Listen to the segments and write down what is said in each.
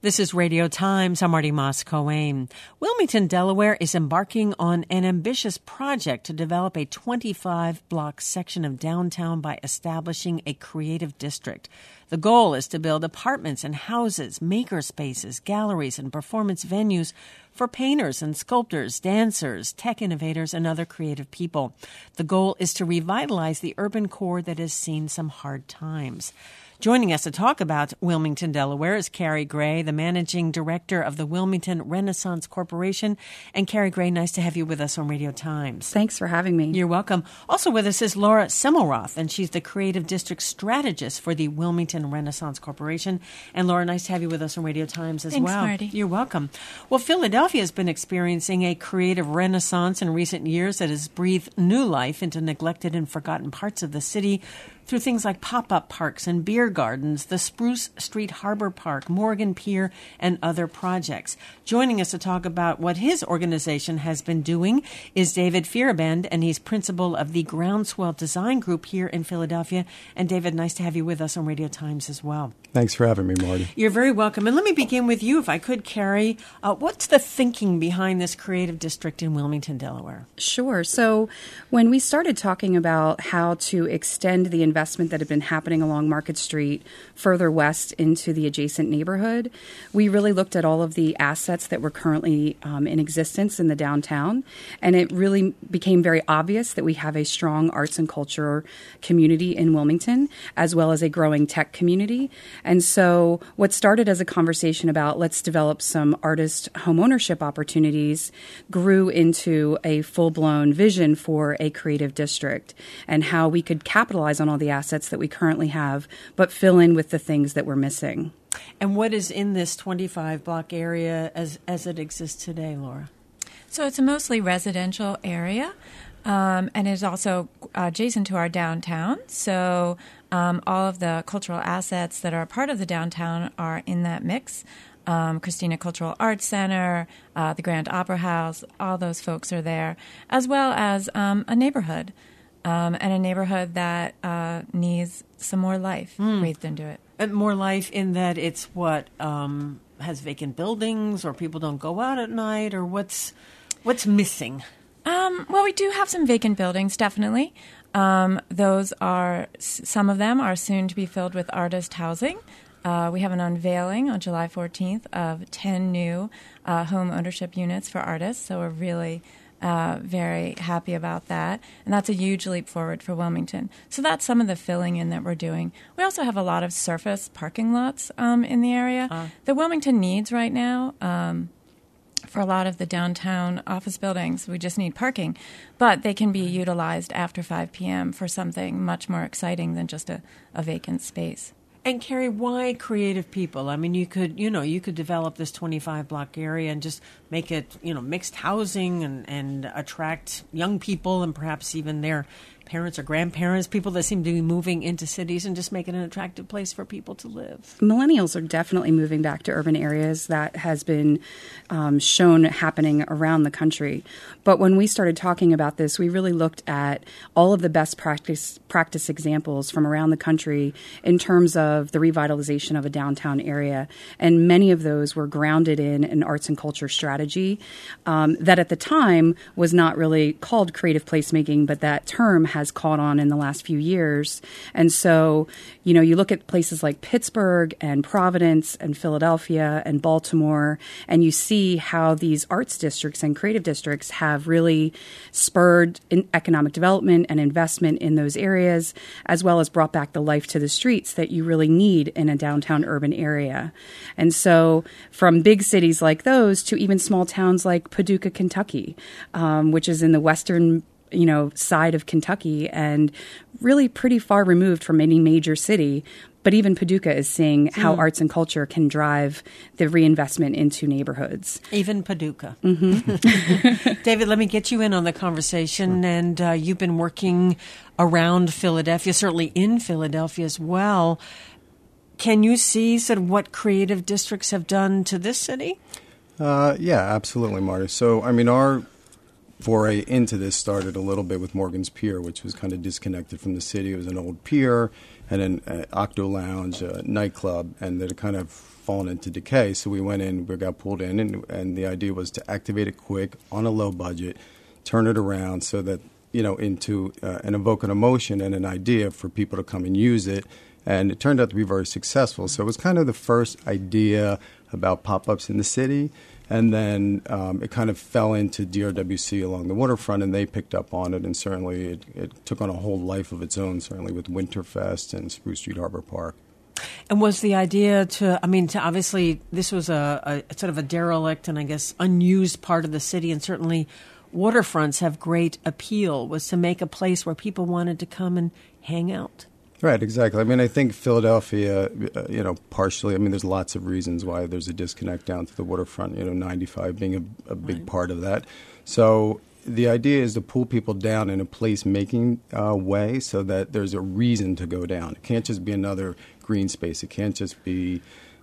This is Radio Times. I'm Marty Moss-Coane. Wilmington, Delaware is embarking on an ambitious project to develop a 25-block section of downtown by establishing a creative district. The goal is to build apartments and houses, maker spaces, galleries, and performance venues for painters and sculptors, dancers, tech innovators, and other creative people. The goal is to revitalize the urban core that has seen some hard times. Joining us to talk about Wilmington, Delaware is Carrie Gray, the managing director of the Wilmington Renaissance Corporation. And Carrie Gray, nice to have you with us on Radio Times. Thanks for having me. You're welcome. Also with us is Laura Semmelroth, and she's the creative district strategist for the Wilmington Renaissance Corporation. And Laura, nice to have you with us on Radio Times as well. Thanks, Marty. You're welcome. Well, Philadelphia has been experiencing a creative renaissance in recent years that has breathed new life into neglected and forgotten parts of the city through things like pop-up parks and beer gardens, the Spruce Street Harbor Park, Morgan Pier, and other projects. Joining us to talk about what his organization has been doing is David Fierabend, and he's principal of the Groundswell Design Group here in Philadelphia. And David, nice to have you with us on Radio Times as well. Thanks for having me, Marty. You're very welcome. And let me begin with you, if I could, Carrie. What's the thinking behind this creative district in Wilmington, Delaware? Sure. So when we started talking about how to extend the investment that had been happening along Market Street further west into the adjacent neighborhood, we really looked at all of the assets that were currently in existence in the downtown. And it really became very obvious that we have a strong arts and culture community in Wilmington, as well as a growing tech community. And so what started as a conversation about let's develop some artist homeownership opportunities grew into a full-blown vision for a creative district and how we could capitalize on all the assets that we currently have, but fill in with the things that we're missing. And what is in this 25-block area as it exists today, Laura? So it's a mostly residential area, and is also adjacent to our downtown. So all of the cultural assets that are a part of the downtown are in that mix. Christina Cultural Arts Center, the Grand Opera House, all those folks are there, as well as a neighborhood, and a neighborhood that needs some more life breathed into it. And more life in that it's what has vacant buildings, or people don't go out at night, or what's missing? Well, we do have some vacant buildings, definitely. Those are, some of them are soon to be filled with artist housing. We have an unveiling on July 14th of 10 new home ownership units for artists, so we're really very happy about that. And that's a huge leap forward for Wilmington. So that's some of the filling in that we're doing. We also have a lot of surface parking lots in the area that Wilmington needs right now. For a lot of the downtown office buildings, we just need parking, but they can be utilized after 5 p.m. for something much more exciting than just a vacant space. And Carrie, why creative people? I mean, you could develop this 25-block area and just make it, mixed housing and attract young people and perhaps even their parents or grandparents, people that seem to be moving into cities, and just make it an attractive place for people to live. Millennials are definitely moving back to urban areas. That has been shown happening around the country. But when we started talking about this, we really looked at all of the best practice examples from around the country in terms of the revitalization of a downtown area. And many of those were grounded in an arts and culture strategy that at the time was not really called creative placemaking, but that term has caught on in the last few years. And so, you look at places like Pittsburgh and Providence and Philadelphia and Baltimore, and you see how these arts districts and creative districts have really spurred economic development and investment in those areas, as well as brought back the life to the streets that you really need in a downtown urban area. And so from big cities like those to even small towns like Paducah, Kentucky, which is in the western side of Kentucky and really pretty far removed from any major city. But even Paducah is seeing how arts and culture can drive the reinvestment into neighborhoods. Even Paducah. Mm-hmm. David, let me get you in on the conversation. Sure. And you've been working around Philadelphia, certainly in Philadelphia as well. Can you see sort of what creative districts have done to this city? Yeah, absolutely, Marty. So, our foray into this started a little bit with Morgan's Pier, which was kind of disconnected from the city. It was an old pier and an Octo Lounge, a nightclub, and that had kind of fallen into decay. So we went in, we got pulled in, and the idea was to activate it quick on a low budget, turn it around so that, into and evoke an emotion and an idea for people to come and use it. And it turned out to be very successful. So it was kind of the first idea about pop-ups in the city. And then it kind of fell into DRWC along the waterfront, and they picked up on it. And certainly it took on a whole life of its own, certainly with Winterfest and Spruce Street Harbor Park. And was the idea to obviously this was a sort of a derelict and I guess unused part of the city, and certainly waterfronts have great appeal, was to make a place where people wanted to come and hang out. Right, exactly. I mean, I think Philadelphia, partially, there's lots of reasons why there's a disconnect down to the waterfront, 95 being a big part of that. So the idea is to pull people down in a place-making way so that there's a reason to go down. It can't just be another green space. It can't just be,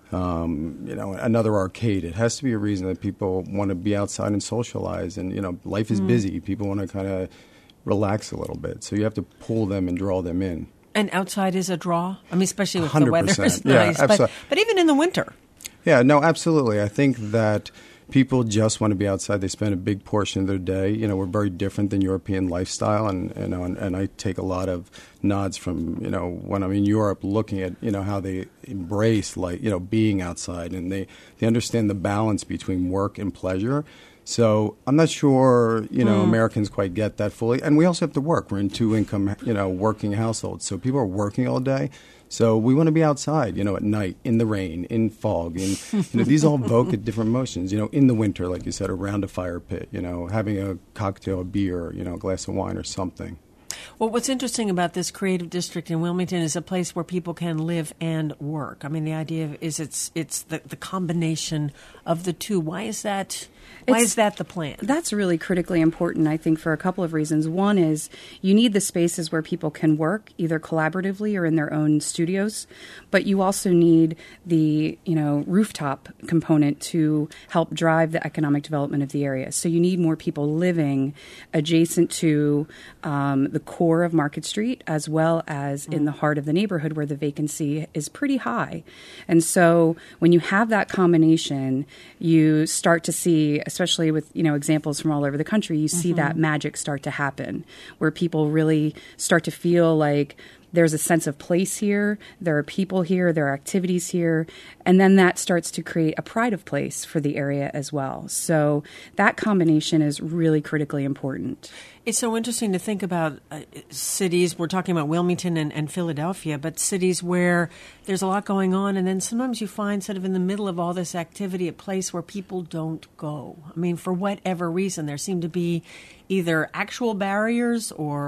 another arcade. It has to be a reason that people want to be outside and socialize. And, life is busy. People want to kind of relax a little bit. So you have to pull them and draw them in. And outside is a draw? especially with 100%. The weather is yeah, nice. Absolutely. But even in the winter. Yeah, no, absolutely. I think that people just want to be outside. They spend a big portion of their day. We're very different than European lifestyle, and I take a lot of nods from, when I'm in Europe looking at, how they embrace, being outside, and they understand the balance between work and pleasure. So I'm not sure, Americans quite get that fully. And we also have to work. We're in two-income, working households. So people are working all day. So we want to be outside, at night, in the rain, in fog. And, these all evoke different emotions. In the winter, like you said, around a fire pit, having a cocktail, a beer, a glass of wine or something. Well, what's interesting about this creative district in Wilmington is a place where people can live and work. The idea is it's the combination of the two. Why is that? Why is that the plan? That's really critically important, I think, for a couple of reasons. One is you need the spaces where people can work, either collaboratively or in their own studios, but you also need the, rooftop component to help drive the economic development of the area. So you need more people living adjacent to the core of Market Street, as well as in the heart of the neighborhood where the vacancy is pretty high. And so when you have that combination, you start to see, especially with, examples from all over the country, you see that magic start to happen where people really start to feel like there's a sense of place here, there are people here, there are activities here, and then that starts to create a pride of place for the area as well. So that combination is really critically important. It's so interesting to think about cities. We're talking about Wilmington and Philadelphia, but cities where there's a lot going on, and then sometimes you find sort of in the middle of all this activity a place where people don't go. For whatever reason, there seem to be either actual barriers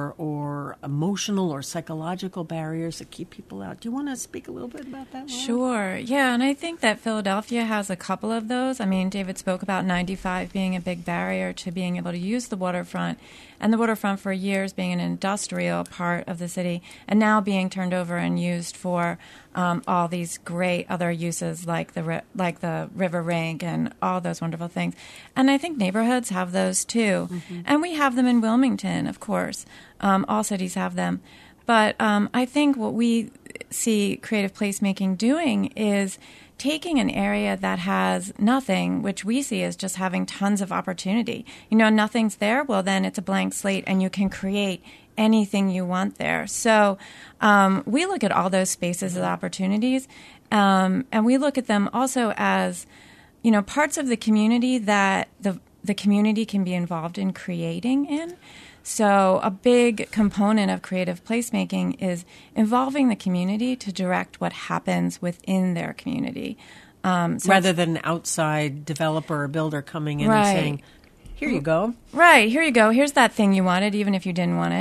or emotional or psychological barriers that keep people out. Do you want to speak a little bit about that, Laura? Sure. Yeah, and I think that Philadelphia has a couple of those. David spoke about 95 being a big barrier to being able to use the waterfront, and the waterfront for years being an industrial part of the city, and now being turned over and used for all these great other uses like the river rink and all those wonderful things. And I think neighborhoods have those too. And we have them in Wilmington, of course. All cities have them. But I think what we see creative placemaking doing is taking an area that has nothing, which we see as just having tons of opportunity. Nothing's there, well, then it's a blank slate and you can create anything you want there. So we look at all those spaces as opportunities, and we look at them also as, parts of the community that the community can be involved in creating in. So a big component of creative placemaking is involving the community to direct what happens within their community. Rather than an outside developer or builder coming in and saying, here you go. Right, here you go. Here's that thing you wanted, even if you didn't want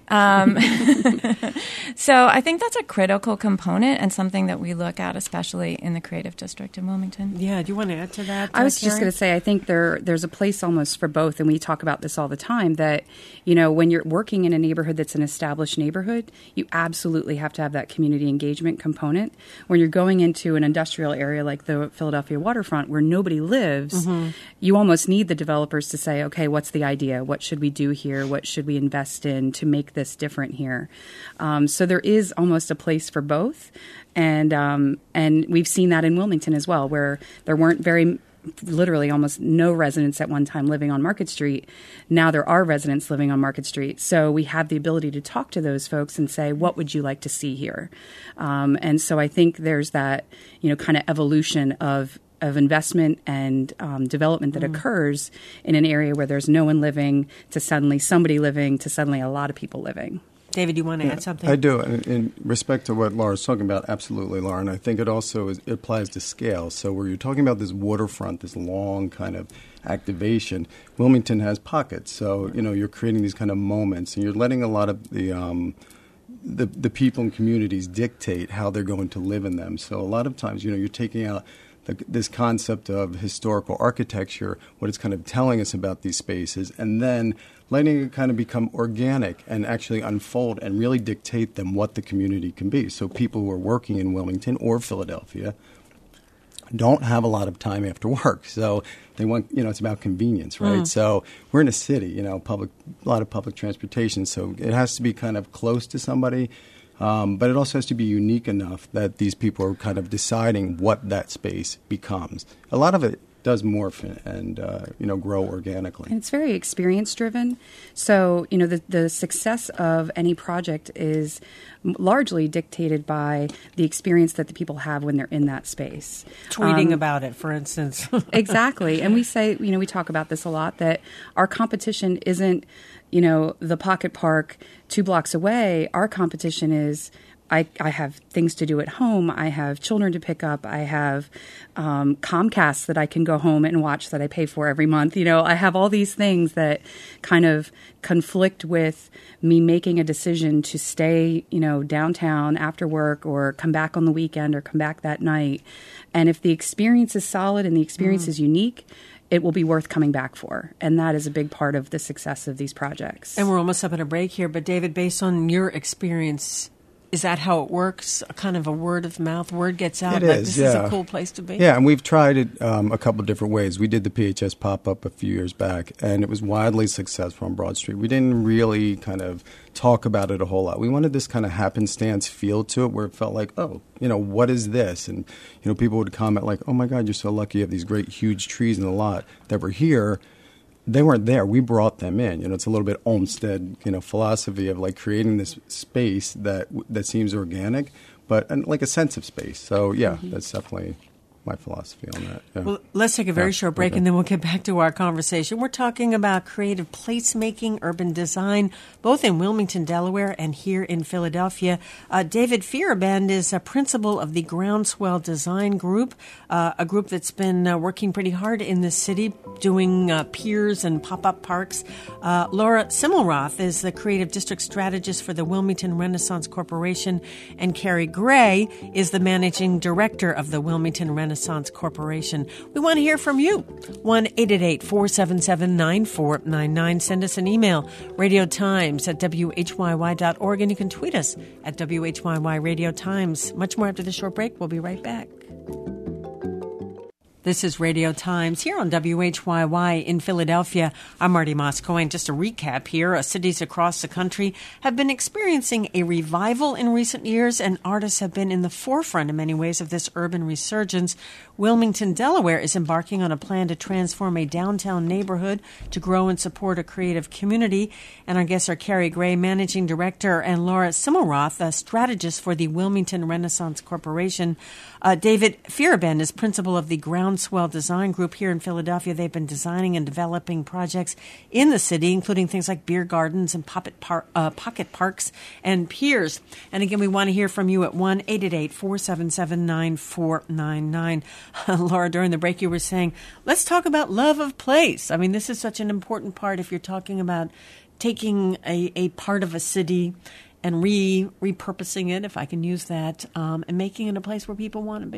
it. So I think that's a critical component and something that we look at, especially in the Creative District in Wilmington. Yeah, do you want to add to that? I was just going to say, I think there's a place almost for both, and we talk about this all the time, that, when you're working in a neighborhood that's an established neighborhood, you absolutely have to have that community engagement component. When you're going into an industrial area like the Philadelphia waterfront where nobody lives, you almost need the developers to say, okay, what's the idea? What should we do here? What should we invest in to make this different here? So there is almost a place for both. And we've seen that in Wilmington as well, where there weren't literally almost no residents at one time living on Market Street. Now there are residents living on Market Street. So we have the ability to talk to those folks and say, what would you like to see here? And so I think there's that, kind of evolution of investment and development that occurs in an area where there's no one living to suddenly somebody living to suddenly a lot of people living. David, you want to add something? I do. In respect to what Laura's talking about, absolutely, Laura. And I think it also it applies to scale. So where you're talking about this waterfront, this long kind of activation, Wilmington has pockets. So, you're creating these kind of moments, and you're letting a lot of the people and communities dictate how they're going to live in them. So a lot of times, you're taking out this concept of historical architecture, what it's kind of telling us about these spaces, and then letting it kind of become organic and actually unfold and really dictate them what the community can be. So people who are working in Wilmington or Philadelphia don't have a lot of time after work. So they want, it's about convenience, right? So we're in a city, a lot of public transportation. So it has to be kind of close to somebody. But it also has to be unique enough that these people are kind of deciding what that space becomes. A lot of it does morph and grow organically. And it's very experience driven. So, the success of any project is largely dictated by the experience that the people have when they're in that space. Tweeting about it, for instance. Exactly. And we say, we talk about this a lot, that our competition isn't, the Pocket Park 2 blocks away. Our competition is I have things to do at home. I have children to pick up. I have Comcast that I can go home and watch that I pay for every month. I have all these things that kind of conflict with me making a decision to stay, downtown after work or come back on the weekend or come back that night. And if the experience is solid and the experience is unique, it will be worth coming back for. And that is a big part of the success of these projects. And we're almost up at a break here. But David, based on your experience, is that how it works? Kind of a word of mouth, word gets out. This is a cool place to be. Yeah, and we've tried it a couple different ways. We did the PHS pop-up a few years back, and it was widely successful on Broad Street. We didn't really kind of talk about it a whole lot. We wanted this kind of happenstance feel to it where it felt like, what is this? And, people would comment like, oh, my God, you're so lucky you have these great huge trees in the lot that were here. They weren't there. We brought them in. It's a little bit Olmsted, philosophy of like creating this space that seems organic, but like a sense of space. So that's definitely my philosophy on that. Yeah. Well, let's take a very short break, and then we'll get back to our conversation. We're talking about creative placemaking, urban design, both in Wilmington, Delaware, and here in Philadelphia. David Fierabend is a principal of the Groundswell Design Group, a group that's been working pretty hard in this city, doing piers and pop-up parks. Laura Simmelroth is the creative district strategist for the Wilmington Renaissance Corporation, and Carrie Gray is the managing director of the Wilmington Renaissance Corporation. We want to hear from you. 1-888-477-9499. Send us an email, radiotimes@whyy.org, and you can tweet us at WHYY Radio Times. Much more after this short break. We'll be right back. This is Radio Times here on WHYY in Philadelphia. I'm Marty Moss-Cohen. Just a recap here. Cities across the country have been experiencing a revival in recent years, and artists have been in the forefront in many ways of this urban resurgence. Wilmington, Delaware is embarking on a plan to transform a downtown neighborhood to grow and support a creative community. And our guests are Carrie Gray, Managing Director, and Laura Simmelroth, a strategist for the Wilmington Renaissance Corporation. David Fierabend is principal of the Groundswell Design Group here in Philadelphia. They've been designing and developing projects in the city, including things like beer gardens and pocket parks and piers. And again, we want to hear from you at 1-888-477-9499. Laura, during the break, you were saying, let's talk about love of place. I mean, this is such an important part if you're talking about taking a part of a city and repurposing it, if I can use that, and making it a place where people want to be.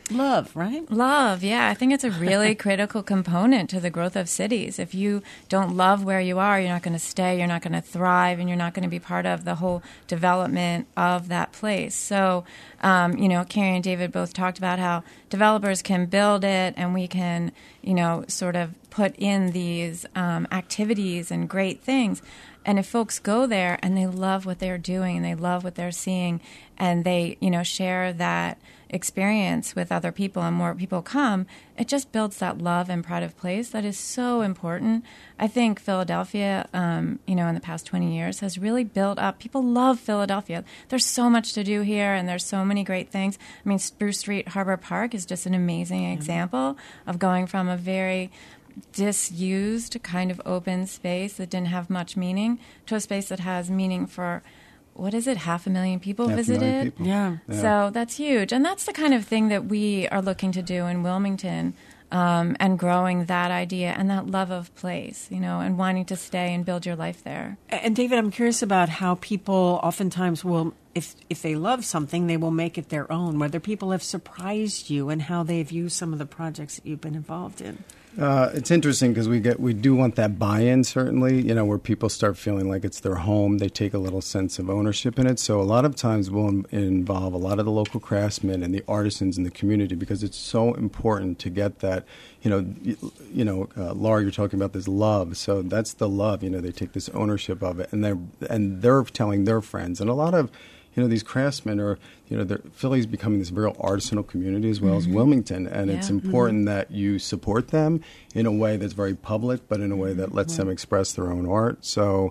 Love, right? Love, yeah. I think it's a really critical component to the growth of cities. If you don't love where you are, you're not going to stay, you're not going to thrive, and you're not going to be part of the whole development of that place. So, Carrie and David both talked about how developers can build it, and we can, sort of put in these activities and great things. And if folks go there and they love what they're doing and they love what they're seeing and they, share that experience with other people and more people come, it just builds that love and pride of place that is so important. I think Philadelphia, in the past 20 years has really built up. People love Philadelphia. There's so much to do here and there's so many great things. I mean, Spruce Street Harbor Park is just an amazing example of going from a very disused kind of open space that didn't have much meaning to a space that has meaning for, 500,000 people visited? People. Yeah. So that's huge. And that's the kind of thing that we are looking to do in Wilmington, and growing that idea and that love of place, and wanting to stay and build your life there. And David, I'm curious about how people oftentimes will, if they love something, they will make it their own, whether people have surprised you and how they've used some of the projects that you've been involved in. It's interesting because we do want that buy-in, certainly, where people start feeling like it's their home. They take a little sense of ownership in it. So a lot of times we'll involve a lot of the local craftsmen and the artisans in the community because it's so important to get that, Laura, you're talking about this love. So that's the love, they take this ownership of it and they're telling their friends. And a lot of these craftsmen are, Philly's becoming this real artisanal community as well as Wilmington, and it's important that you support them in a way that's very public, but in a way that lets them express their own art. So,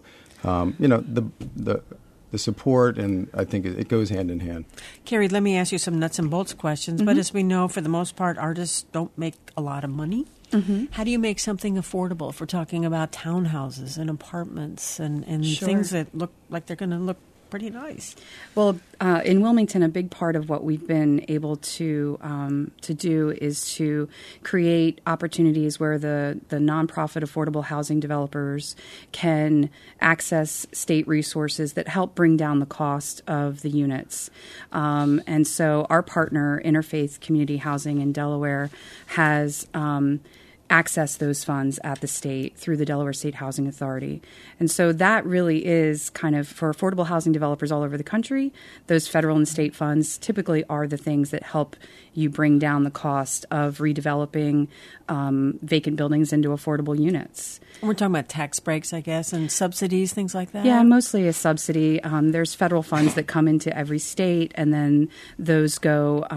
the support, and I think it goes hand in hand. Carrie, let me ask you some nuts and bolts questions, but as we know, for the most part, artists don't make a lot of money. How do you make something affordable if we're talking about townhouses and apartments and things that look like they're going to look pretty nice? Well, in Wilmington, a big part of what we've been able to do is to create opportunities where the nonprofit affordable housing developers can access state resources that help bring down the cost of the units. And so our partner, Interfaith Community Housing in Delaware, has access those funds at the state through the Delaware State Housing Authority. And so that really is kind of, for affordable housing developers all over the country, those federal and state funds typically are the things that help you bring down the cost of redeveloping vacant buildings into affordable units. We're talking about tax breaks, I guess, and subsidies, things like that? Yeah, mostly a subsidy. There's federal funds that come into every state, and then those go,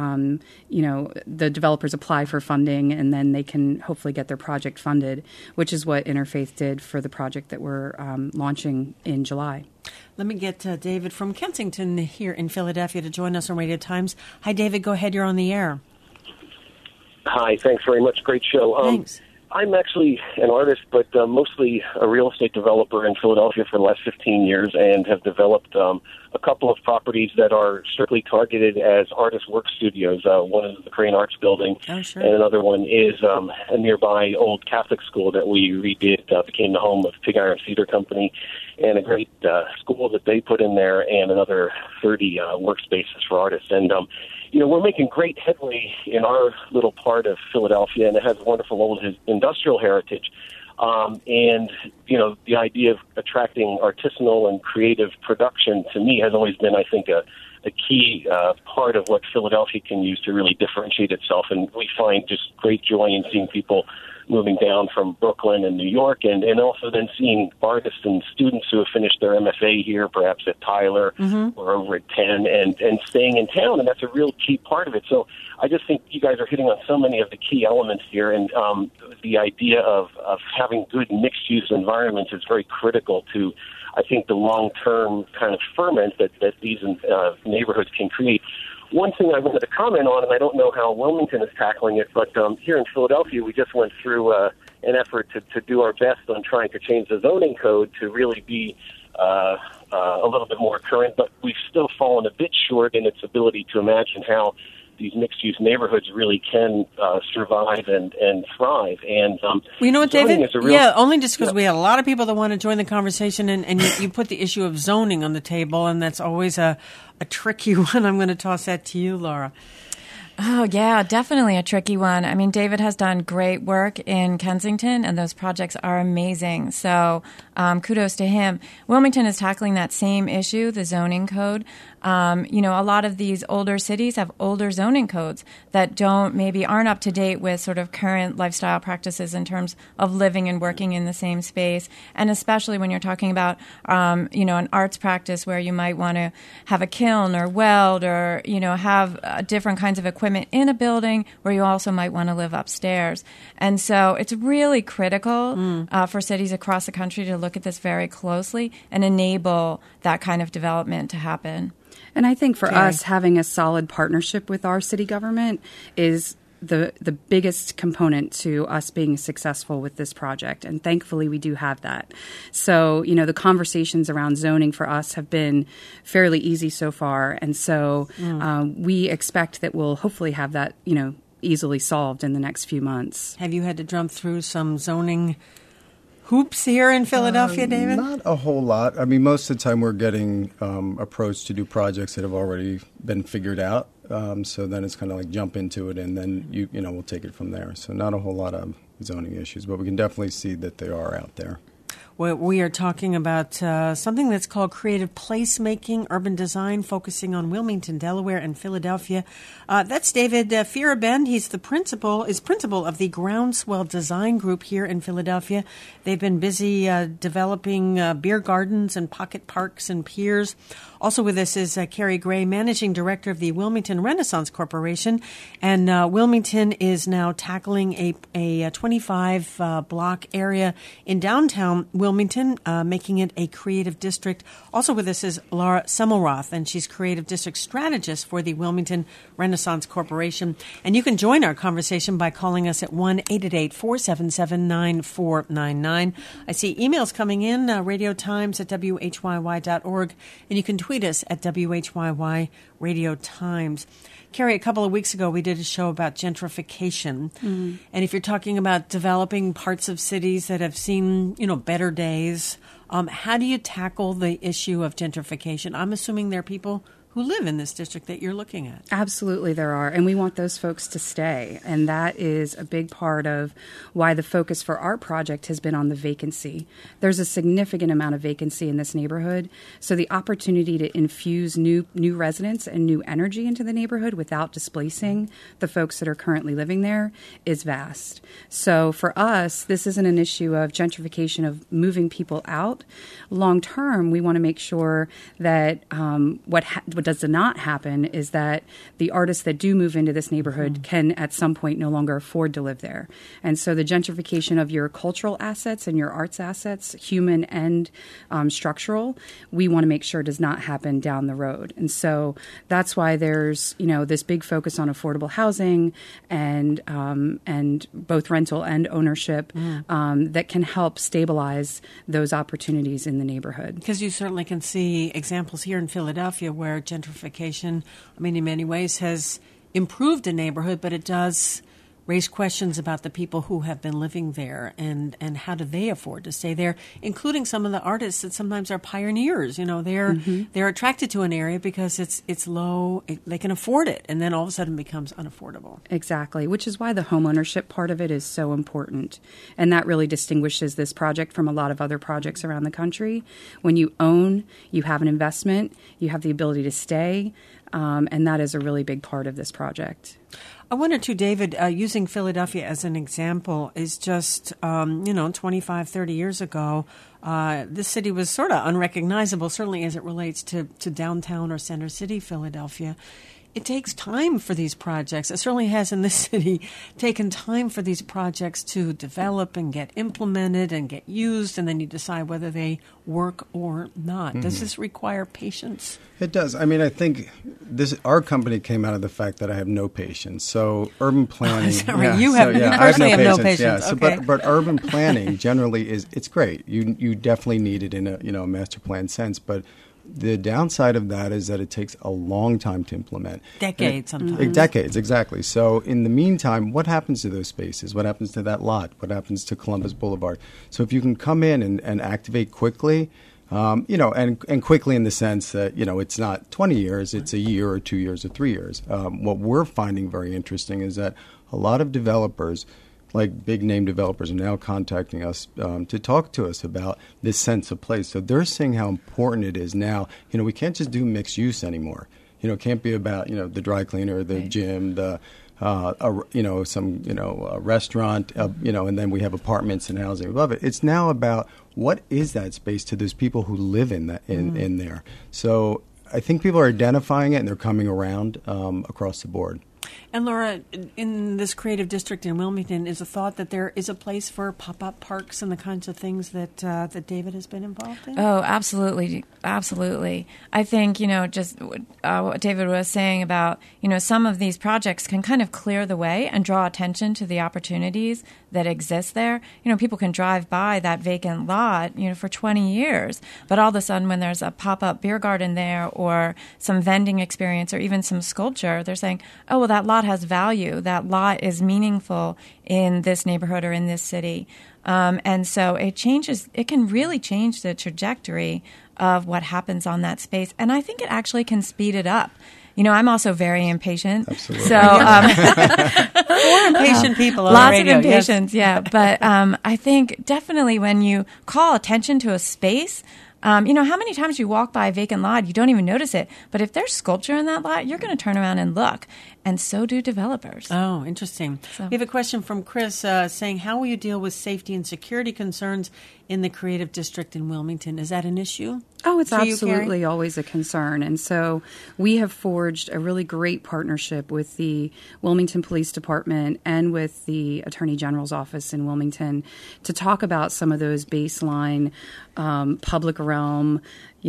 the developers apply for funding, and then they can hopefully get their project funded, which is what Interfaith did for the project that we're launching in July. Let me get David from Kensington here in Philadelphia to join us on Radio Times. Hi, David. Go ahead. You're on the air. Hi. Thanks very much. Great show. Thanks. I'm actually an artist, but mostly a real estate developer in Philadelphia for the last 15 years and have developed a couple of properties that are strictly targeted as artist work studios. One is the Crane Arts Building, and another one is a nearby old Catholic school that we redid, became the home of Pig Iron Cedar Company, and a great school that they put in there, and another 30 workspaces for artists. And we're making great headway in our little part of Philadelphia, and it has wonderful old industrial heritage. And the idea of attracting artisanal and creative production, to me, has always been, I think, a key part of what Philadelphia can use to really differentiate itself. And we find just great joy in seeing people moving down from Brooklyn and New York, and also then seeing artists and students who have finished their MFA here, perhaps at Tyler or over at Penn, and staying in town, and that's a real key part of it. So I just think you guys are hitting on so many of the key elements here, and the idea of having good mixed-use environments is very critical to, I think, the long-term kind of ferment that these neighborhoods can create. One thing I wanted to comment on, and I don't know how Wilmington is tackling it, but here in Philadelphia, we just went through an effort to do our best on trying to change the zoning code to really be a little bit more current, but we've still fallen a bit short in its ability to imagine how these mixed-use neighborhoods really can survive and thrive. And you know what, David? Only just because we had a lot of people that want to join the conversation, and you put the issue of zoning on the table, and that's always a tricky one. I'm going to toss that to you, Laura. Oh, yeah, definitely a tricky one. I mean, David has done great work in Kensington, and those projects are amazing. So kudos to him. Wilmington is tackling that same issue, the zoning code. A lot of these older cities have older zoning codes that aren't up to date with sort of current lifestyle practices in terms of living and working in the same space. And especially when you're talking about, an arts practice where you might want to have a kiln or weld or, have different kinds of equipment in a building where you also might want to live upstairs. And so it's really critical for cities across the country to look at this very closely and enable that kind of development to happen. And I think for us, having a solid partnership with our city government is the biggest component to us being successful with this project. And thankfully, we do have that. So, the conversations around zoning for us have been fairly easy so far. And so we expect that we'll hopefully have that, easily solved in the next few months. Have you had to jump through some zoning hoops here in Philadelphia, David? Not a whole lot. I mean, most of the time we're getting approached to do projects that have already been figured out. So then it's kind of like jump into it, and then we'll take it from there. So not a whole lot of zoning issues, but we can definitely see that they are out there. Well, we are talking about something that's called creative placemaking, urban design, focusing on Wilmington, Delaware, and Philadelphia. That's David Feierabend. He's principal of the Groundswell Design Group here in Philadelphia. They've been busy developing beer gardens and pocket parks and piers. Also with us is Carrie Gray, Managing Director of the Wilmington Renaissance Corporation. And Wilmington is now tackling a 25-block area in downtown Wilmington, making it a creative district. Also with us is Laura Semmelroth, and she's Creative District Strategist for the Wilmington Renaissance Corporation. And you can join our conversation by calling us at 1-888-477-9499. I see emails coming in, radiotimes@whyy.org, and you can tweet us at WHYY Radio Times. Carrie, a couple of weeks ago, we did a show about gentrification. And if you're talking about developing parts of cities that have seen, better days, how do you tackle the issue of gentrification? I'm assuming there are people who live in this district that you're looking at. Absolutely there are, and we want those folks to stay. And that is a big part of why the focus for our project has been on the vacancy. There's a significant amount of vacancy in this neighborhood, so the opportunity to infuse new residents and new energy into the neighborhood without displacing the folks that are currently living there is vast. So for us, this isn't an issue of gentrification, of moving people out. Long term, we want to make sure that what does not happen is that the artists that do move into this neighborhood can at some point no longer afford to live there. And so the gentrification of your cultural assets and your arts assets, human and structural, we want to make sure does not happen down the road. And so that's why there's, this big focus on affordable housing and both rental and ownership that can help stabilize those opportunities in the neighborhood. Because you certainly can see examples here in Philadelphia where gentrification, in many ways has improved a neighborhood, but it does raise questions about the people who have been living there and how do they afford to stay there, including some of the artists that sometimes are pioneers. They're attracted to an area because it's low, they can afford it, and then all of a sudden it becomes unaffordable. Exactly, which is why the homeownership part of it is so important. And that really distinguishes this project from a lot of other projects around the country. When you own, you have an investment, you have the ability to stay, and that is a really big part of this project. I wonder, too, David, using Philadelphia as an example is just, 25, 30 years ago, this city was sort of unrecognizable, certainly as it relates to downtown or center city Philadelphia. It takes time for these projects. It certainly has in this city taken time for these projects to develop and get implemented and get used, and then you decide whether they work or not. Does this require patience? It does. I think our company came out of the fact that I have no patience. So urban planning. You personally have no patience. Yeah. So, okay. but urban planning generally it's great. You definitely need it in a master plan sense, but the downside of that is that it takes a long time to implement. Decades sometimes. Decades, exactly. So in the meantime, what happens to those spaces? What happens to that lot? What happens to Columbus Boulevard? So if you can come in and activate quickly, And quickly in the sense that, it's not 20 years, it's a year or 2 years or 3 years. What we're finding very interesting is that a lot of developers, like big name developers, are now contacting us to talk to us about this sense of place. So they're seeing how important it is now. We can't just do mixed use anymore. It can't be about, the dry cleaner, the gym, the a restaurant, and then we have apartments and housing above it. It's now about what is that space to those people who live in that in there. So I think people are identifying it and they're coming around across the board. And Laura, in this creative district in Wilmington, is a thought that there is a place for pop-up parks and the kinds of things that David has been involved in? Oh, absolutely. Absolutely. I think, just what David was saying about, some of these projects can kind of clear the way and draw attention to the opportunities that exist there. People can drive by that vacant lot, for 20 years, but all of a sudden when there's a pop-up beer garden there or some vending experience or even some sculpture, they're saying, oh, well, that lot has value. That lot is meaningful in this neighborhood or in this city. And so it can really change the trajectory of what happens on that space. And I think it actually can speed it up. I'm also very impatient. Absolutely. So, more impatient people on lots the radio. Lots of impatience, yeah. But I think definitely when you call attention to a space, how many times you walk by a vacant lot, you don't even notice it. But if there's sculpture in that lot, you're going to turn around and look. And so do developers. Oh, interesting. So. We have a question from Chris saying, how will you deal with safety and security concerns in the creative district in Wilmington? Is that an issue? Oh, it's absolutely always a concern. And so we have forged a really great partnership with the Wilmington Police Department and with the Attorney General's office in Wilmington to talk about some of those baseline public realm,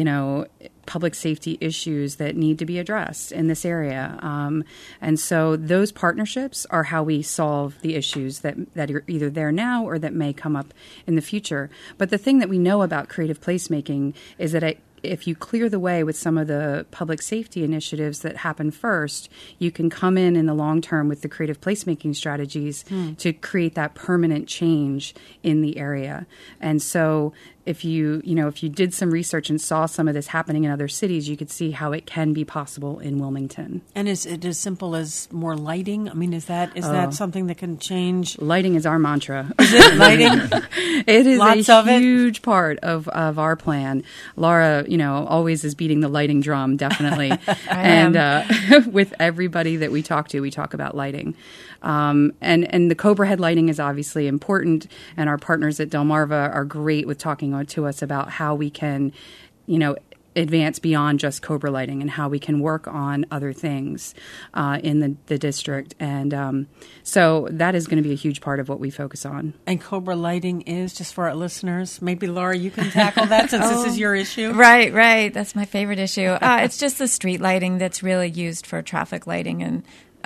public safety issues that need to be addressed in this area. And so those partnerships are how we solve the issues that are either there now or that may come up in the future. But the thing that we know about creative placemaking is that if you clear the way with some of the public safety initiatives that happen first, you can come in the long term with the creative placemaking strategies to create that permanent change in the area. And so if you did some research and saw some of this happening in other cities, you could see how it can be possible in Wilmington. And is it as simple as more lighting? I mean, is that something that can change? Lighting is our mantra. Is it lighting? It is Lots a huge part of our plan. Laura, always is beating the lighting drum, definitely. And with everybody that we talk about lighting. And the Cobra Head lighting is obviously important, and our partners at Delmarva are great with talking to us about how we can, advance beyond just Cobra lighting and how we can work on other things in the district. And so that is going to be a huge part of what we focus on. And Cobra lighting is, just for our listeners, maybe Laura, you can tackle that since this is your issue. Right. That's my favorite issue. It's just the street lighting that's really used for traffic lighting and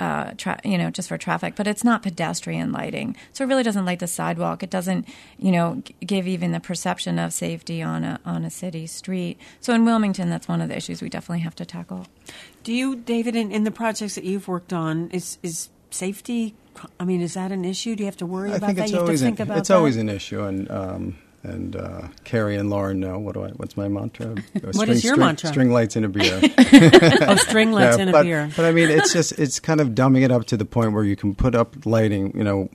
just for traffic, but it's not pedestrian lighting. So it really doesn't light the sidewalk. It doesn't, give even the perception of safety on a city street. So in Wilmington, that's one of the issues we definitely have to tackle. Do you, David, in the projects that you've worked on, is safety? I mean, is that an issue? Do you have to worry about that? It's always an issue, and Carrie and Lauren know what's my mantra? What is your mantra? String lights in a beer. String lights in a beer. But I mean, it's kind of dumbing it up to the point where you can put up lighting.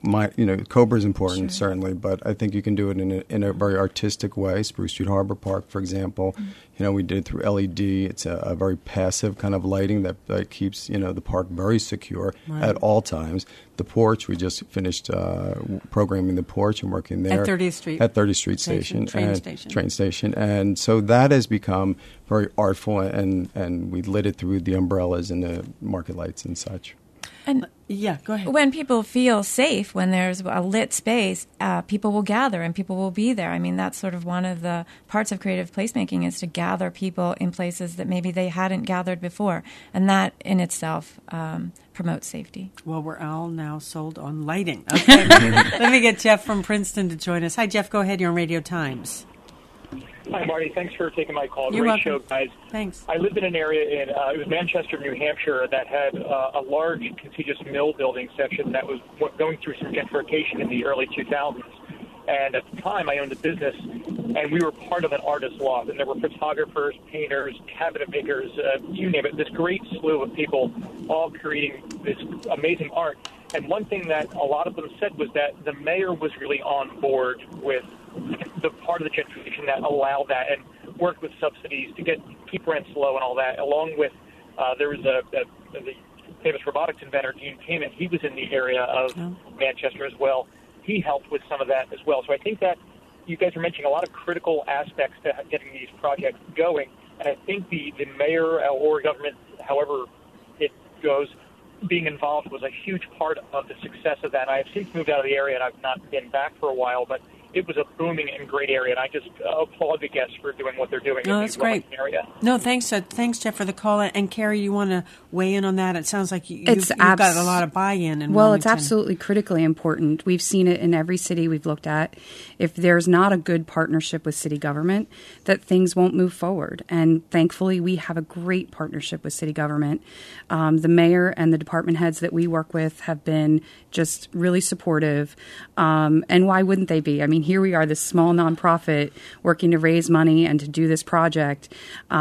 Cobra is important, certainly, but I think you can do it in a very artistic way. Spruce Street Harbor Park, for example. We did it through LED. It's a very passive kind of lighting that keeps the park very secure at all times. The porch, we just finished programming the porch and working there at 30th Street. At 30th Street train station, and so that has become very artful, and we lit it through the umbrellas and the market lights and such. And yeah, go ahead. When people feel safe, when there's a lit space, people will gather and people will be there. I mean, that's sort of one of the parts of creative placemaking is to gather people in places that maybe they hadn't gathered before. And that in itself promotes safety. Well, we're all now sold on lighting. Okay, let me get Jeff from Princeton to join us. Hi, Jeff. Go ahead. You're on Radio Times. Hi, Marty. Thanks for taking my call. You're Great welcome. show, guys. Thanks. I lived in an area it was Manchester, New Hampshire, that had a large contiguous mill building section that was going through some gentrification in the early 2000s. And at the time, I owned a business and we were part of an artist loft, and there were photographers, painters, cabinet makers, you name it, this great slew of people all creating this amazing art. And one thing that a lot of them said was that the mayor was really on board with the part of the gentrification that allowed that and worked with subsidies to keep rents low and all that, along with there was the famous robotics inventor, Dean Kamen. He was in the area of Manchester as well. He helped with some of that as well. So I think that you guys are mentioning a lot of critical aspects to getting these projects going. And I think the mayor or government, however it goes, being involved was a huge part of the success of that. I have since moved out of the area, and I've not been back for a while, but it was a booming and great area, and I just applaud the guests for doing what they're doing in that's the great area. No, thanks, Jeff, for the call. And Carrie, you want to weigh in on that? It sounds like you've got a lot of buy-in in Well, Wilmington. It's absolutely critically important. We've seen it in every city we've looked at. If there's not a good partnership with city government, that things won't move forward. And thankfully, we have a great partnership with city government. The mayor and the department heads that we work with have been just really supportive. And why wouldn't they be? I mean, here we are, this small nonprofit working to raise money and to do this project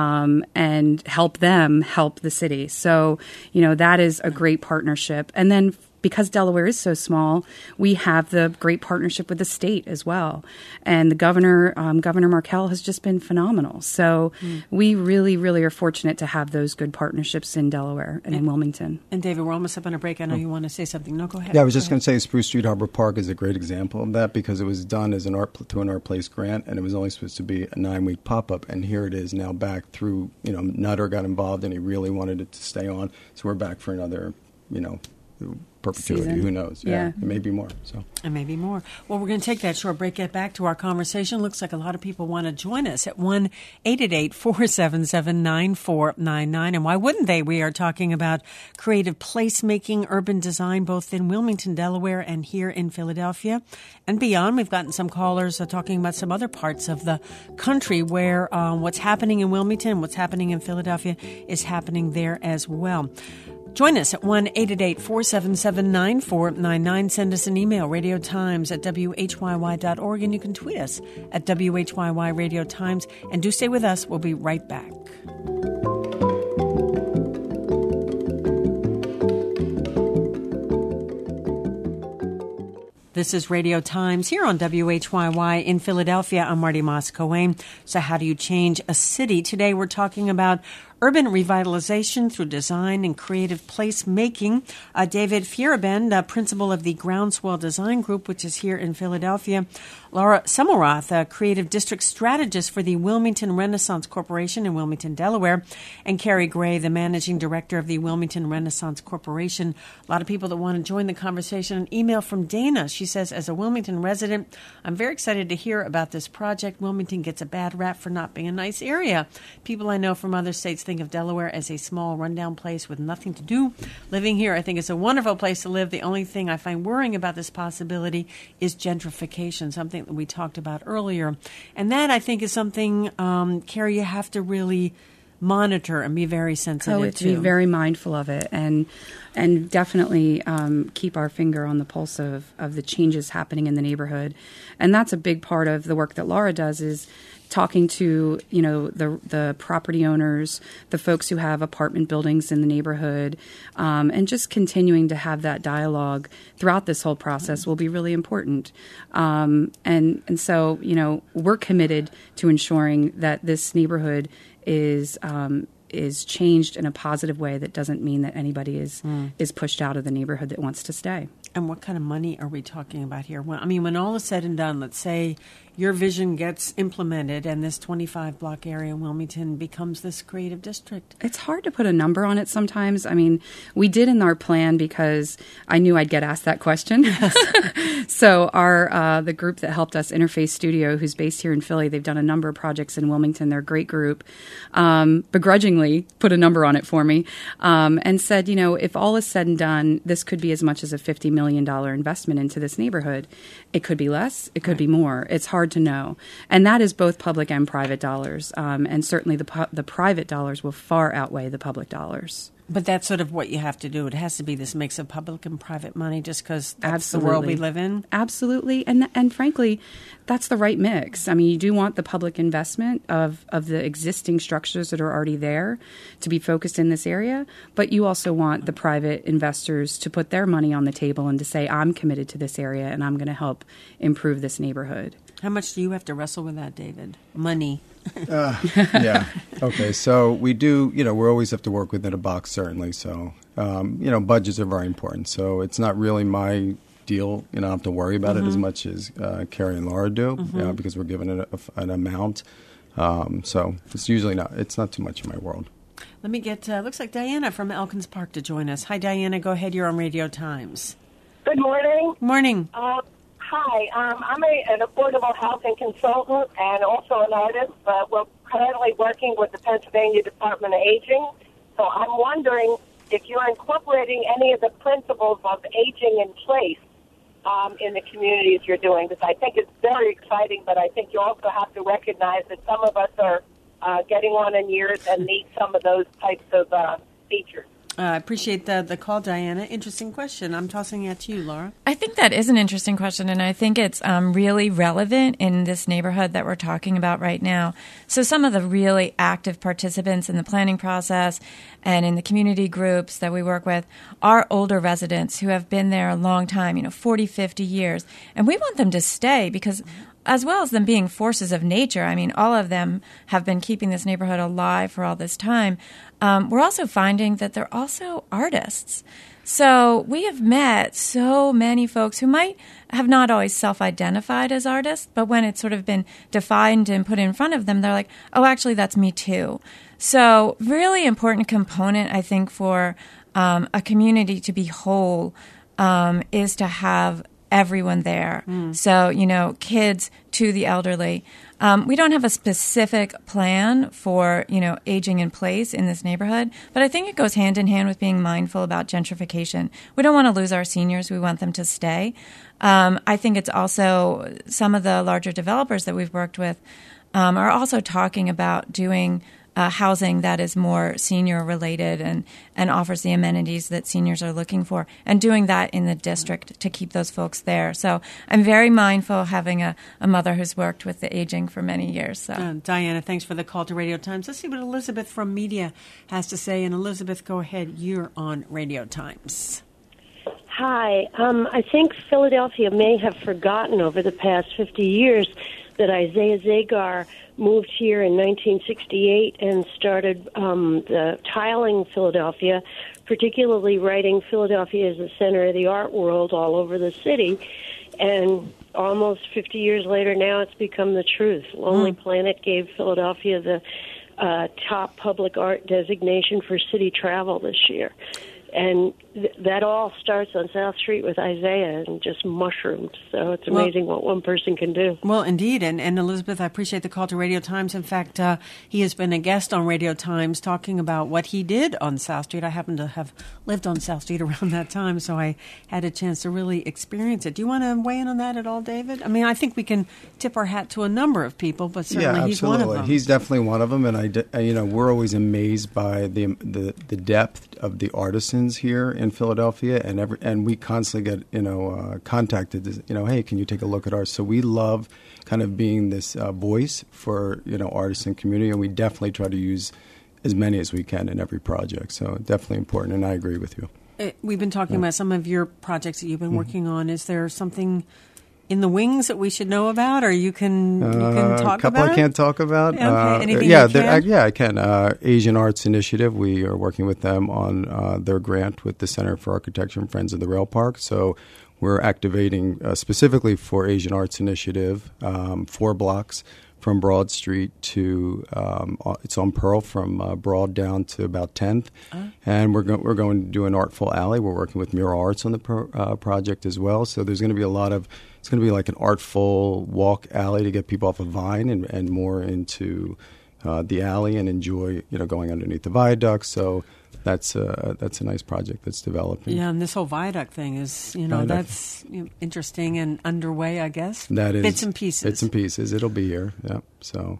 and help them help the city. So, that is a great partnership. And then because Delaware is so small, we have the great partnership with the state as well. And the governor, Governor Markell, has just been phenomenal. So we really, really are fortunate to have those good partnerships in Delaware and in Wilmington. And David, we're almost up on a break. I know you want to say something. No, go ahead. Yeah, I was just going to say Spruce Street Harbor Park is a great example of that because it was done as through an Art Place grant, and it was only supposed to be a 9-week pop-up, and here it is now back through, Nutter got involved, and he really wanted it to stay on. So we're back for another, perpetuity. Season. Who knows? Yeah, it may be more. So. And maybe more. Well, we're going to take that short break, get back to our conversation. Looks like a lot of people want to join us at 1-888-477-9499. And why wouldn't they? We are talking about creative placemaking, urban design, both in Wilmington, Delaware, and here in Philadelphia and beyond. We've gotten some callers talking about some other parts of the country where what's happening in Wilmington, what's happening in Philadelphia is happening there as well. Join us at 1-888-477-9499. Send us an email, radiotimes@whyy.org, and you can tweet us at WHYY Radio Times. And do stay with us. We'll be right back. This is Radio Times here on WHYY in Philadelphia. I'm Marty Moss-Coane. So how do you change a city? Today we're talking about urban revitalization through design and creative placemaking. David Fierabend, principal of the Groundswell Design Group, which is here in Philadelphia. Laura Semmelroth, creative district strategist for the Wilmington Renaissance Corporation in Wilmington, Delaware. And Carrie Gray, the managing director of the Wilmington Renaissance Corporation. A lot of people that want to join the conversation. An email from Dana. She says, as a Wilmington resident, I'm very excited to hear about this project. Wilmington gets a bad rap for not being a nice area. People I know from other states think of Delaware as a small, rundown place with nothing to do. Living here, I think it's a wonderful place to live. The only thing I find worrying about this possibility is gentrification, something that we talked about earlier. And that, I think, is something, Carrie, you have to really monitor and be very sensitive to. Be very mindful of it and definitely keep our finger on the pulse of the changes happening in the neighborhood. And that's a big part of the work that Laura does, is talking to, the property owners, the folks who have apartment buildings in the neighborhood, and just continuing to have that dialogue throughout this whole process will be really important. And so, we're committed to ensuring that this neighborhood is changed in a positive way that doesn't mean that anybody is pushed out of the neighborhood that wants to stay. And what kind of money are we talking about here? When all is said and done, let's say your vision gets implemented and this 25-block area in Wilmington becomes this creative district. It's hard to put a number on it sometimes. We did in our plan because I knew I'd get asked that question. So the group that helped us, Interface Studio, who's based here in Philly, they've done a number of projects in Wilmington. They're a great group. Begrudgingly put a number on it for me and said, if all is said and done, this could be as much as a $50 million investment into this neighborhood. It could be less. It could be more. It's hard to know. And that is both public and private dollars. And certainly the private dollars will far outweigh the public dollars. But that's sort of what you have to do. It has to be this mix of public and private money just because that's Absolutely. the world we live in. Absolutely. And frankly, that's the right mix. I mean, you do want the public investment of the existing structures that are already there to be focused in this area, but you also want the private investors to put their money on the table and to say, I'm committed to this area and I'm going to help improve this neighborhood. How much do you have to wrestle with that, David? Money. Yeah. Okay. So we do, we always have to work within a box, certainly. So, budgets are very important. So it's not really my deal. I don't have to worry about it as much as Carrie and Laura do, because we're given an amount. So it's not too much in my world. Let me get, looks like Diana from Elkins Park to join us. Hi, Diana. Go ahead. You're on Radio Times. Good morning. Morning. Hi, I'm an affordable housing consultant and also an artist, but we're currently working with the Pennsylvania Department of Aging. So I'm wondering if you're incorporating any of the principles of aging in place in the communities you're doing. Because I think it's very exciting, but I think you also have to recognize that some of us are getting on in years and need some of those types of features. I appreciate the call, Diana. Interesting question. I'm tossing it to you, Laura. I think that is an interesting question, and I think it's really relevant in this neighborhood that we're talking about right now. So some of the really active participants in the planning process and in the community groups that we work with are older residents who have been there a long time, 40, 50 years. And we want them to stay because as well as them being forces of nature, I mean, all of them have been keeping this neighborhood alive for all this time. We're also finding that they're also artists. So we have met so many folks who might have not always self-identified as artists, but when it's sort of been defined and put in front of them, they're like, oh, actually, that's me too. So really important component, I think, for a community to be whole is to have everyone there. So, kids to the elderly. We don't have a specific plan for, aging in place in this neighborhood, but I think it goes hand in hand with being mindful about gentrification. We don't want to lose our seniors. We want them to stay. I think it's also some of the larger developers that we've worked with are also talking about doing housing that is more senior related and offers the amenities that seniors are looking for, and doing that in the district to keep those folks there. So I'm very mindful having a mother who's worked with the aging for many years. So Diana, thanks for the call to Radio Times. Let's see what Elizabeth from Media has to say. And Elizabeth, go ahead. You're on Radio Times. Hi. I think Philadelphia may have forgotten over the past 50 years that Isaiah Zagar moved here in 1968 and started the tiling Philadelphia, particularly writing Philadelphia as the center of the art world all over the city. And almost 50 years later now, it's become the truth. Lonely Planet gave Philadelphia the top public art designation for city travel this year. And that all starts on South Street with Isaiah and just mushroomed. So it's amazing what one person can do. Well, indeed. And Elizabeth, I appreciate the call to Radio Times. In fact, he has been a guest on Radio Times talking about what he did on South Street. I happen to have lived on South Street around that time, so I had a chance to really experience it. Do you want to weigh in on that at all, David? I mean, I think we can tip our hat to a number of people, but certainly he's one of them. He's definitely one of them. And we're always amazed by the depth of the artisans here in Philadelphia, and we constantly get contacted. Hey, can you take a look at ours? So we love kind of being this voice for artists and community, and we definitely try to use as many as we can in every project. So definitely important, and I agree with you. We've been talking about some of your projects that you've been working on. Is there something in the wings that we should know about, or you can talk about? A couple I can't talk about. Okay. Anything you can? I can. Asian Arts Initiative, we are working with them on their grant with the Center for Architecture and Friends of the Rail Park. So we're activating specifically for Asian Arts Initiative 4 blocks from Broad Street to it's on Pearl from Broad down to about 10th, and we're going to do an artful alley. We're working with Mural Arts on the project as well. So there's going to be it's going to be like an artful walk alley to get people off of Vine and more into the alley and enjoy going underneath the viaduct. So that's a nice project that's developing. Yeah, and this whole viaduct thing is, that's interesting and underway, I guess. That is bits and pieces. Bits and pieces. It'll be here. Yeah. So,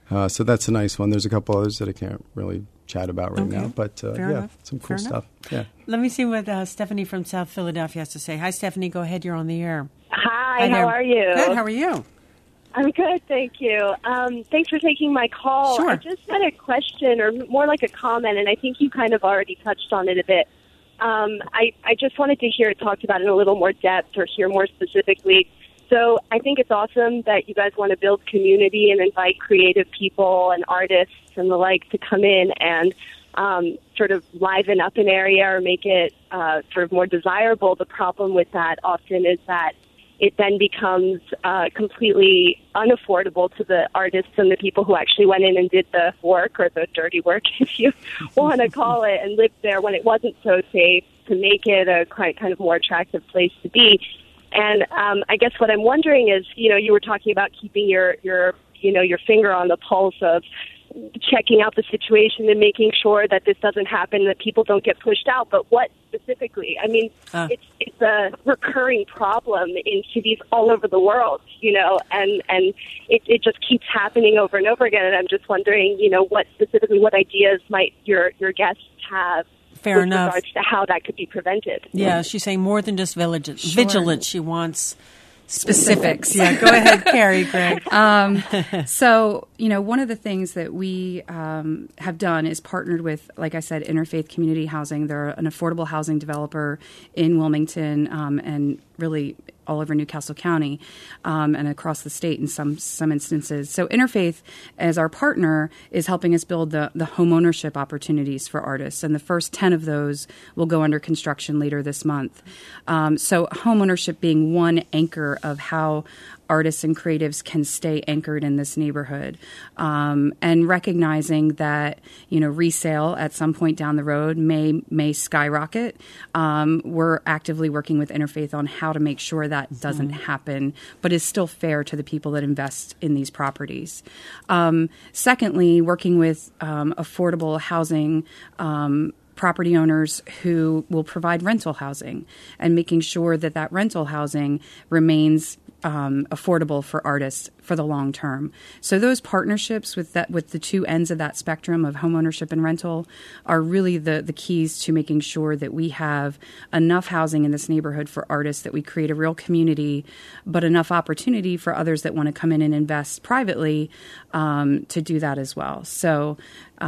So that's a nice one. There's a couple others that I can't really chat about right now, but enough. some cool Fair stuff. Yeah. Let me see what Stephanie from South Philadelphia has to say. Hi, Stephanie. Go ahead. You're on the air. Hi, how are you? Good. How are you? I'm good, thank you. Thanks for taking my call. Sure. I just had a question, or more like a comment, and I think you kind of already touched on it a bit. I just wanted to hear it talked about in a little more depth or hear more specifically. So I think it's awesome that you guys want to build community and invite creative people and artists and the like to come in and sort of liven up an area or make it sort of more desirable. The problem with that often is that it then becomes completely unaffordable to the artists and the people who actually went in and did the work, or the dirty work, if you want to call it, and lived there when it wasn't so safe, to make it a kind of more attractive place to be. And I guess what I'm wondering is, you were talking about keeping your finger on the pulse of checking out the situation and making sure that this doesn't happen, that people don't get pushed out. But what specifically? I mean, it's a recurring problem in cities all over the world, and it just keeps happening over and over again. And I'm just wondering, what ideas might your guests have Fair with enough. regards to how that could be prevented? Yeah, she's saying more than just vigilance. She wants Specifics. Yeah, go ahead, Carrie, Greg. So, one of the things that we have done is partnered with, like I said, Interfaith Community Housing. They're an affordable housing developer in Wilmington and really all over Newcastle County and across the state in some instances. So Interfaith, as our partner, is helping us build the home ownership opportunities for artists. And the first 10 of those will go under construction later this month. So home ownership being one anchor of how artists and creatives can stay anchored in this neighborhood, and recognizing that resale at some point down the road may skyrocket. We're actively working with Interfaith on how to make sure that doesn't happen, but is still fair to the people that invest in these properties. Secondly, working with affordable housing property owners who will provide rental housing, and making sure that rental housing remains affordable for artists for the long term. So those partnerships with the two ends of that spectrum of homeownership and rental are really the keys to making sure that we have enough housing in this neighborhood for artists, that we create a real community, but enough opportunity for others that want to come in and invest privately to do that as well. So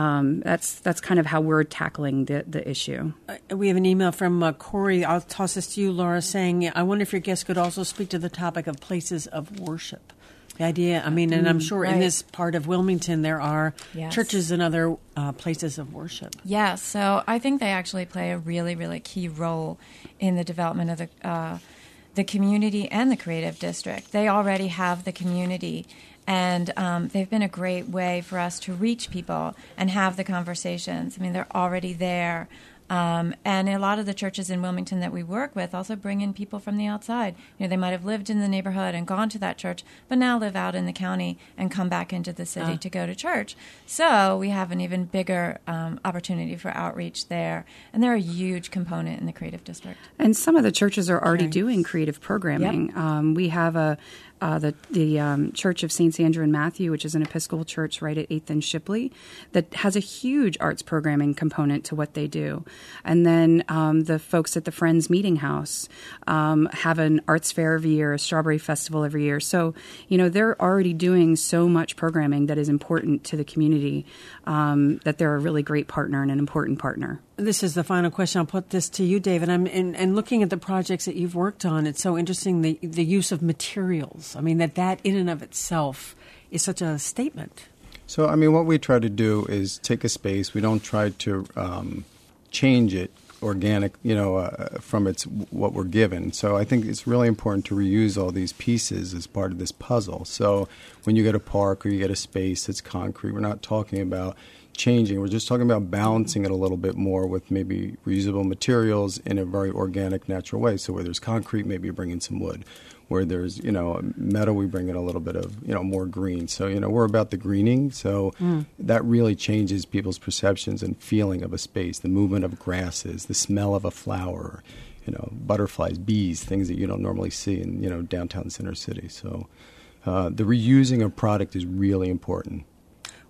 that's kind of how we're tackling the issue. We have an email from Corey. I'll toss this to you, Laura, saying, I wonder if your guest could also speak to the topic of places of worship. The idea, and I'm sure in this part of Wilmington there are churches and other places of worship. Yes, so I think they actually play a really, really key role in the development of the community and the creative district. They already have the community, and they've been a great way for us to reach people and have the conversations. They're already there. And a lot of the churches in Wilmington that we work with also bring in people from the outside. They might have lived in the neighborhood and gone to that church, but now live out in the county and come back into the city to go to church. So we have an even bigger opportunity for outreach there. And they're a huge component in the creative district. And some of the churches are already doing creative programming. Yep. We have the Church of Saints Andrew and Matthew, which is an Episcopal church right at 8th and Shipley, that has a huge arts programming component to what they do. And then the folks at the Friends Meeting House have an arts fair every year, a strawberry festival every year. So, they're already doing so much programming that is important to the community, that they're a really great partner and an important partner. This is the final question. I'll put this to you, David. And looking at the projects that you've worked on, it's so interesting, the use of materials. That in and of itself is such a statement. So, what we try to do is take a space. We don't try to change it organic, from what we're given. So I think it's really important to reuse all these pieces as part of this puzzle. So when you get a park or you get a space that's concrete, we're not talking about changing. We're just talking about balancing it a little bit more with maybe reusable materials in a very organic, natural way. So where there's concrete, maybe you bring in some wood. Where there's, metal, we bring in a little bit of, more green. So, we're about the greening. So that really changes people's perceptions and feeling of a space, the movement of grasses, the smell of a flower, butterflies, bees, things that you don't normally see in, downtown Center City. So the reusing of product is really important.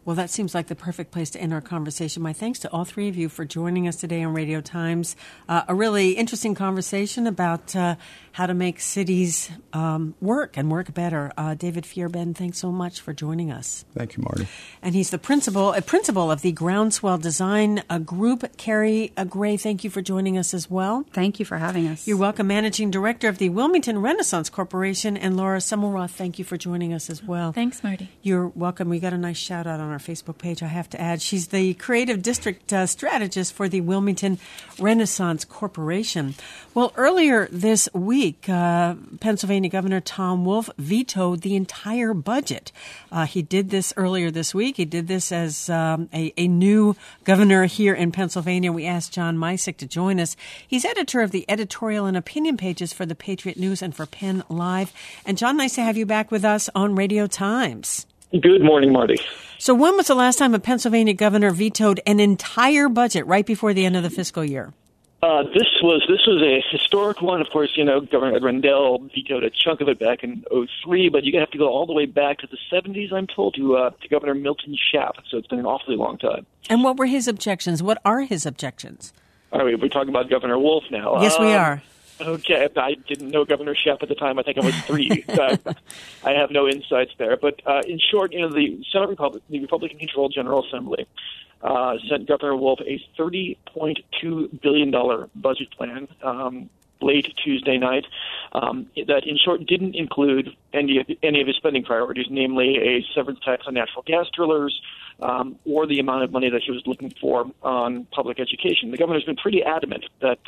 Well, that seems like the perfect place to end our conversation. My thanks to all three of you for joining us today on Radio Times. A really interesting conversation about how to make cities work and work better. David Fierben, thanks so much for joining us. Thank you, Marty. And he's the principal of the Groundswell Design Group. Carrie Gray, thank you for joining us as well. Thank you for having us. You're welcome. Managing Director of the Wilmington Renaissance Corporation. And Laura Semmelroth, thank you for joining us as well. Thanks, Marty. You're welcome. We got a nice shout out on our Facebook page, I have to add. She's the Creative District Strategist for the Wilmington Renaissance Corporation. Well, earlier this week, Pennsylvania Governor Tom Wolf vetoed the entire budget. He did this earlier this week. He did this as a new governor here in Pennsylvania. We asked John Misick to join us. He's editor of the editorial and opinion pages for the Patriot News and for Penn Live. And John, nice to have you back with us on Radio Times. Good morning, Marty. So when was the last time a Pennsylvania governor vetoed an entire budget right before the end of the fiscal year? This was a historic one. Of course, Governor Ed Rendell vetoed a chunk of it back in 2003, but you have to go all the way back to the 70s, I'm told, to Governor Milton Schaap. So it's been an awfully long time. And what were his objections? What are his objections? All right, we're talking about Governor Wolf now. Yes, we are. Okay, I didn't know Governor Schaap at the time. I think I was 3. I have no insights there. But in short, the the Republican-controlled General Assembly sent Governor Wolf a $30.2 billion budget plan late Tuesday night that, in short, didn't include any of his spending priorities, namely a severance tax on natural gas drillers or the amount of money that he was looking for on public education. The governor's been pretty adamant that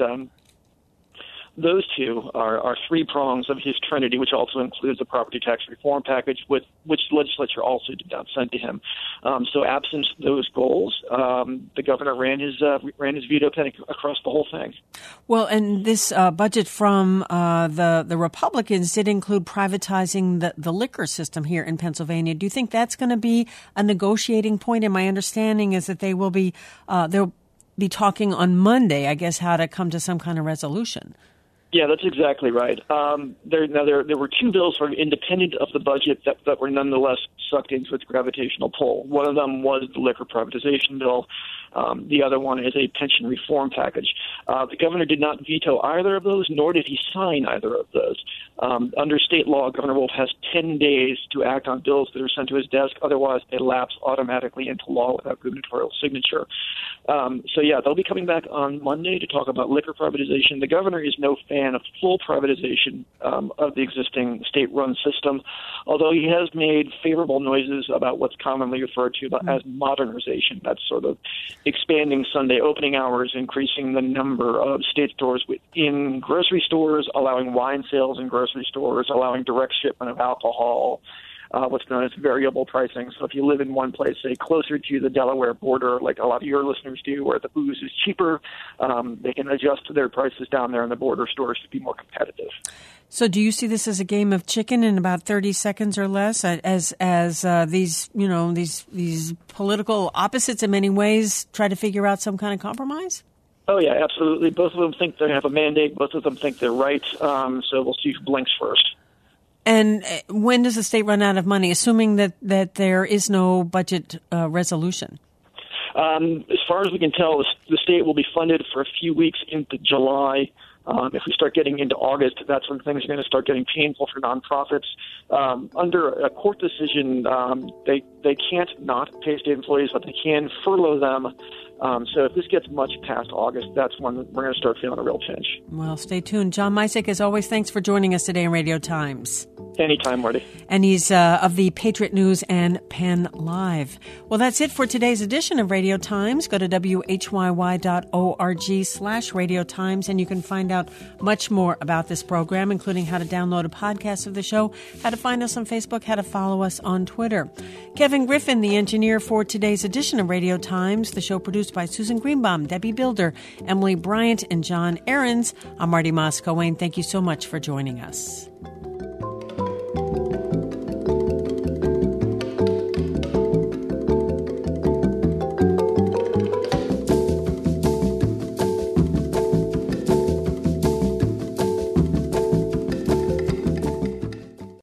those two are 3 prongs of his trinity, which also includes the property tax reform package, which the legislature also did not send to him. So absent those goals, the governor ran his veto pen across the whole thing. Well, and this budget from the Republicans did include privatizing the liquor system here in Pennsylvania. Do you think that's going to be a negotiating point? And my understanding is that they'll be talking on Monday, I guess, how to come to some kind of resolution. Yeah, that's exactly right. There were 2 bills sort of independent of the budget that were nonetheless sucked into its gravitational pull. One of them was the liquor privatization bill. The other one is a pension reform package. The governor did not veto either of those, nor did he sign either of those. Under state law, Governor Wolf has 10 days to act on bills that are sent to his desk. Otherwise, they lapse automatically into law without gubernatorial signature. They'll be coming back on Monday to talk about liquor privatization. The governor is no fan of full privatization of the existing state-run system, although he has made favorable noises about what's commonly referred to as modernization. That's sort of expanding Sunday opening hours, increasing the number of state stores within grocery stores, allowing wine sales in grocery stores, allowing direct shipment of alcohol, what's known as variable pricing. So if you live in one place, say closer to the Delaware border, like a lot of your listeners do, where the booze is cheaper, they can adjust their prices down there in the border stores to be more competitive. So do you see this as a game of chicken in about 30 seconds or less, as these political opposites in many ways try to figure out some kind of compromise? Oh, yeah, absolutely. Both of them think they have a mandate. Both of them think they're right. So we'll see who blinks first. And when does the state run out of money, assuming that there is no budget resolution? As far as we can tell, the state will be funded for a few weeks into July. If we start getting into August, that's when things are going to start getting painful for nonprofits. Under a court decision, they can't not pay state employees, but they can furlough them. So if this gets much past August, that's when we're going to start feeling a real pinch. Well, stay tuned. John Misick, as always, thanks for joining us today on Radio Times. Anytime, Marty. And he's of the Patriot News and Penn Live. Well, that's it for today's edition of Radio Times. Go to whyy.org/Radio Times, and you can find out much more about this program, including how to download a podcast of the show, how to find us on Facebook, how to follow us on Twitter. Kevin Griffin, the engineer for today's edition of Radio Times, the show produced by Susan Greenbaum, Debbie Builder, Emily Bryant, and John Ahrens. I'm Marty Moss-Coane. Thank you so much for joining us.